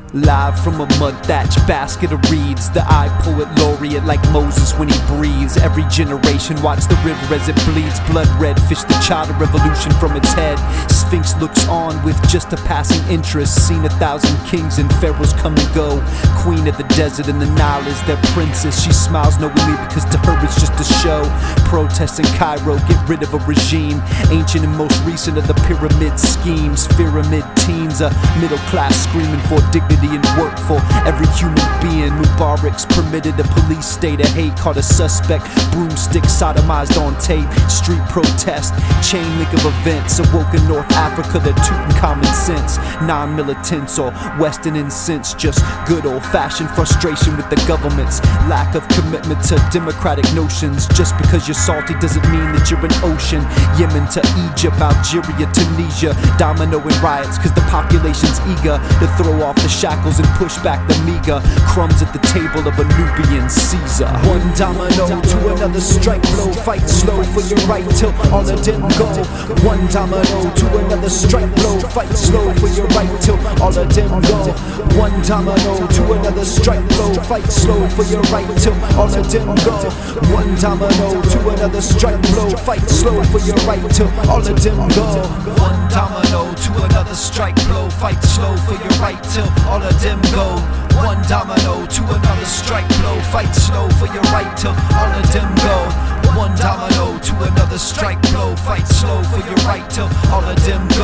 Live from a mud-thatched basket of reeds, the eye poet laureate like Moses when he breathes. Every generation watch the river as it bleeds. Blood red, fish the child of revolution from its head. Sphinx looks on with just a passing interest. Seen 1,000 kings and pharaohs come and go. Queen of the desert and the Nile is their princess. She smiles knowingly because to her it's just a show. Protests in Cairo, get rid of a regime. Ancient and most recent of the pyramid schemes. Pyramid teens, a middle class screaming for dignity and work for every human being. Mubarak's permitted a police state of hate. Caught a suspect, broomstick sodomized on tape. Street protest, chain link of events. Awoke in North Africa, they're tooting common sense. Non-militants or Western incense. Just good old-fashioned frustration with the government's lack of commitment to democratic notions. Just because you're salty doesn't mean that you're an ocean. Yemen to Egypt, Algeria, Tunisia, domino in riots cause the population's eager to throw off the shackles and push back the meager crumbs at the table of a Nubian Caesar. One domino to another strike blow. Fight slow for your right till all of them go. One domino to another strike blow. Fight slow for your right till all of them go. One domino to another strike blow. Fight slow for your right till all of them go. One domino to another strike blow. Fight slow for your right till all of them go. One domino to another strike blow. Fight slow for your right till all of them go. One domino to another strike blow. Fight slow for your right till all of them go. One domino to another strike blow. Fight slow for your right till all of them go.